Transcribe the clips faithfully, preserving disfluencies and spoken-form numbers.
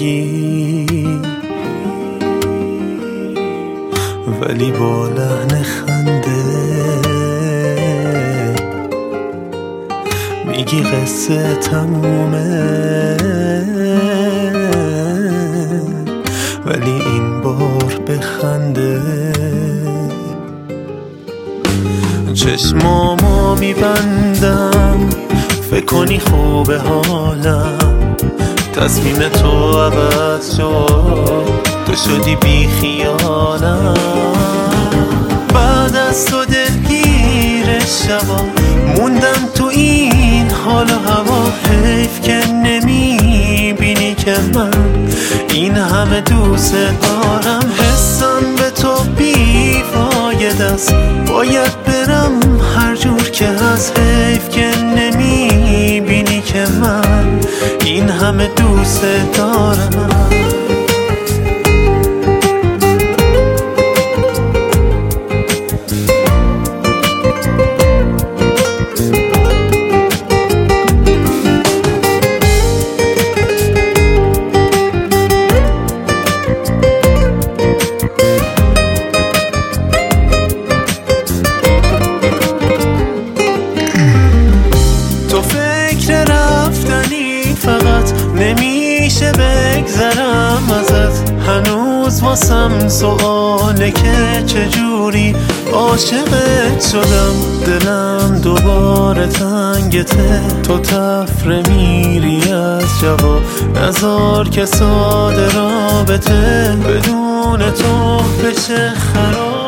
میگی، ولی با لحن خنده میگی قصه تمومه، ولی این بار بخنده. چشمامو میبندم فکر کنی خوبه حالم، تصمیم تو عوض شد، تو شدی بی خیالم. بعد از تو دلگیر شبا موندم تو این حال و هوا، حیف که نمیبینی که من این همه دوست دارم. حسم به تو بیفاید است، باید برم هر جور که هست، حیف که نمیبینی که من این همه دوست دارم. نمیشه بگذرم ازت، هنوز واسم سواله که چجوری عاشقت شدم. دلم دوباره تنگته، تو تفره میری از جواب، نذار که ساده رابطه بدون تو بشه خراب.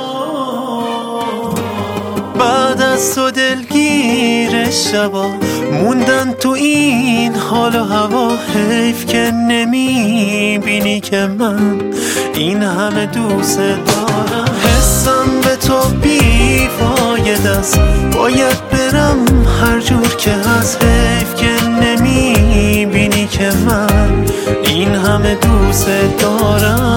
بعد از تو دلگیر شبا موندن تو این حال و هوا، حیف که نمیبینی که من این همه دوست دارم. حسم به تو بیفاید است، باید برم هر جور که هست، حیف که نمیبینی که من این همه دوست دارم.